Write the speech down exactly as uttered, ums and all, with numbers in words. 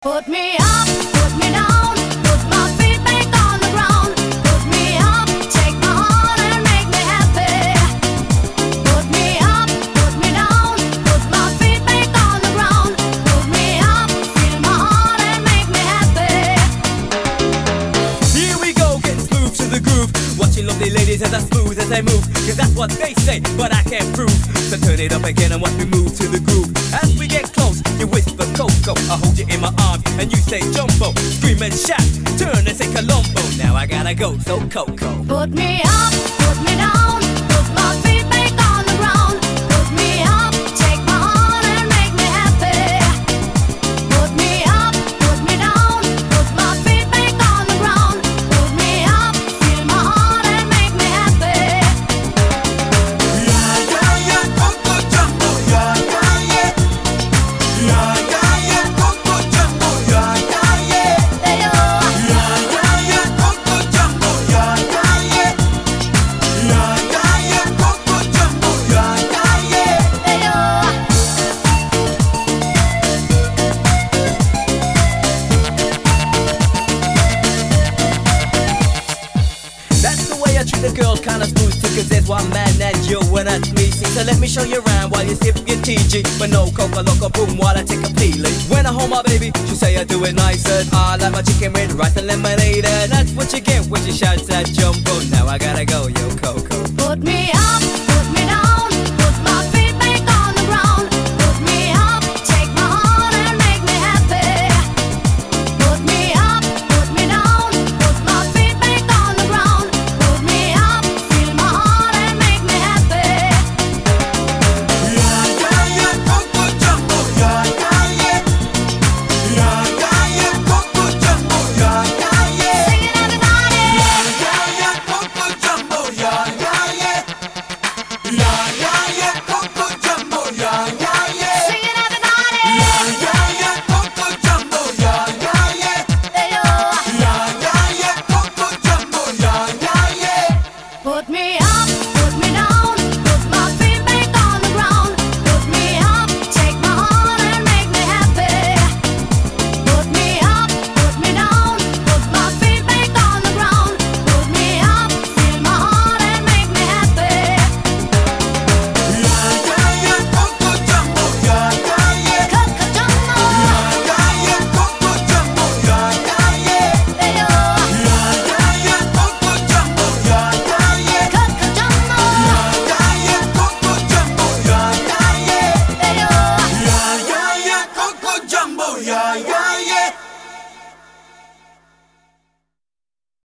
Put me up, put me down, put my feet back on the ground. Put me up, take my heart and make me happy. Put me up, put me down, put my feet back on the ground. Put me up, feel my heart and make me happy. Here we go, getting smooth to the groove. Watching lovely ladies as I smooth as they move. Cause that's what they say, but I can't prove. So turn it up again and watch me move to the groove. As we get close, you whisper Coco, I hold you in my arms and you say Jumbo. Scream and shout, turn and say Colombo. Now I gotta go, so Coco. Put me up, put me down, put my feet back on the ground. Put me up, take my heart and make me happy. Put me up, put me down, put my feet back on the ground. Put me up, feel my heart and make me happy. Yeah, yeah, yeah, Coco Jumbo, yeah, yeah, yeah. Yeah, yeah, yeah, Coco Jumbo, yeah, yeah, yeah. Hey-yo. Yeah, yeah, yeah, Coco Jumbo, yeah, yeah, yeah. Yeah, yeah, yeah, Coco Jumbo, yeah, yeah, yeah. Hey-yo. That's the way I treat the girls, kinda smooth too. Cause there's one man and you and that's me. See, so let me show you around while you sip your T G. But no Coca Loco boom while I take a peeling. When I hold my baby, she say I do it nicer. I like my chicken with rice and lemonade. And that's what you get when she shouts at Jumbo. Now I gotta go, yo Coco. Put me up,